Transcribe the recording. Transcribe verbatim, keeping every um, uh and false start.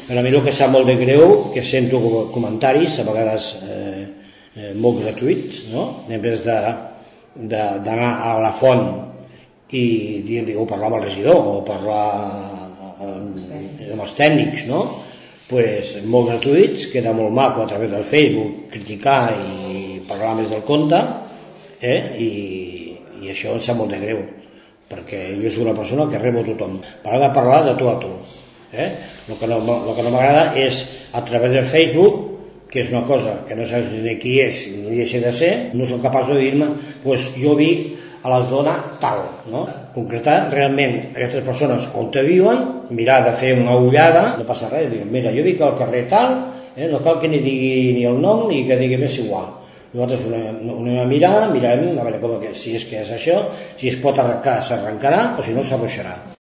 Però a mi el que sap molt de greu, que sento comentaris, a vegades eh, eh, molt gratuïts, no? En vez d'anar a la font i dir-li, o parlar amb el regidor, o parlar amb, amb els tècnics, no? Pues, molt gratuïts, queda molt maco a través del Facebook criticar i parlar més del compte, eh? I, i això em sap molt de greu, perquè jo soc una persona que rebo tothom. M'agrada parlar de tu a tu. Eh? El que no, el que no m'agrada és a través del Facebook, que és una cosa que no saps ni qui és ni deixa de ser, no som capaços de dir-me pues, jo vic a la zona tal, no? Concretar realment aquestes persones on te viuen, mirar de fer una ullada, no passa res, dir, mira, jo vic al carrer tal, eh? No cal que ni digui ni el nom ni que digui més igual. Nosaltres ho anem a mirar, mirarem a veure com, si és que és això, si es pot arrencar s'arrencarà o si no s'arruixarà.